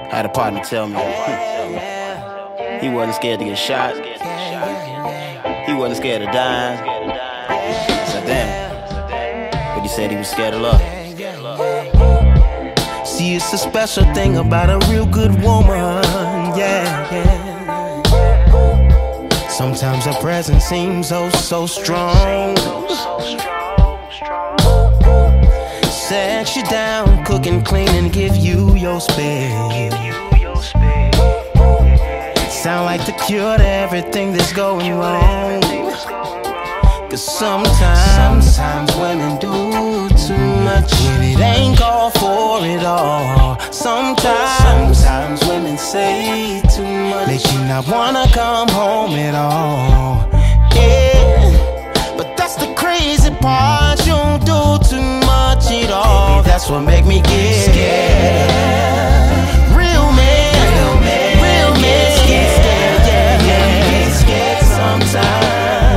I had a partner tell me he wasn't scared to get shot. He wasn't scared of dying. I said, damn. But he said he was scared of love. See, it's a special thing about a real good woman, yeah. Sometimes her presence seems oh so strong. Set you down, cook and clean and give you your space. Sound like the cure to everything that's going wrong. Cause sometimes women do too much when it ain't called for it all. Sometimes women say too much, make you not wanna come home at all. Yeah, but that's the crazy part. You don't do too much at all. Baby, that's what make me get scared. Real men get scared. Yeah, get scared sometimes.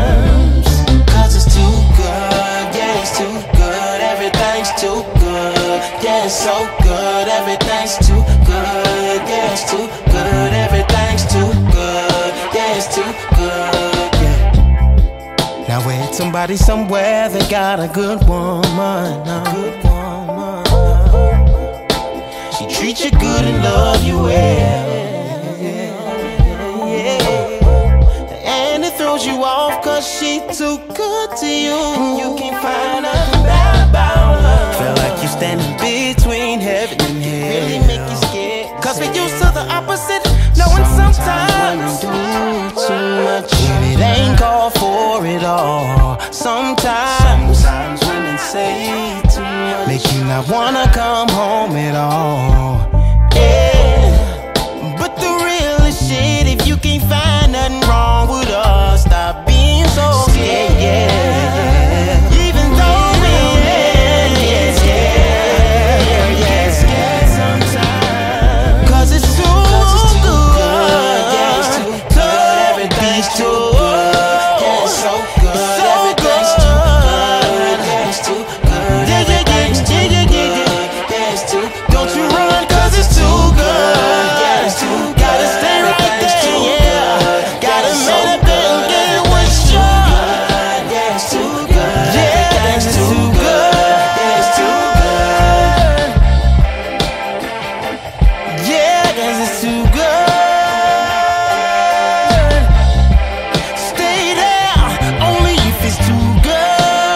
Too good, yeah, it's so good, everything's too good, yeah, it's too good, everything's too good, yeah, it's too good, yeah. Now wait, somebody somewhere that got a good woman, she treats you good and love you well, and it throws you off cause she too good to you, and you can't find nothing bad about her. Feel like you standing between heaven and hell. Really make you scared. Cause we're used to the opposite. Knowing sometimes women do too much when it ain't called for it all. Sometimes women say too much, make you not wanna come home at all. Yeah, but the realest shit, if you can't find nothing wrong with us, stop being so scared. Yeah, even though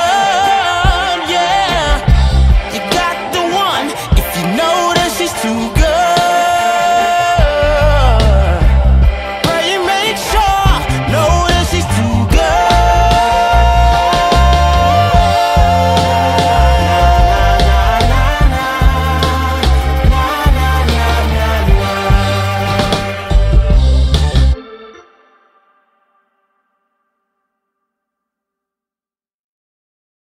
too